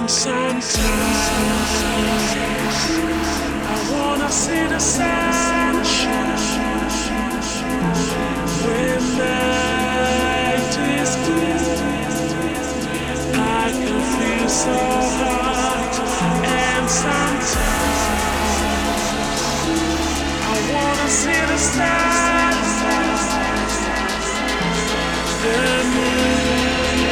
sometimes I wanna see the sunshine when night is blue. I can feel so hot, and sometimes I wanna see the stars.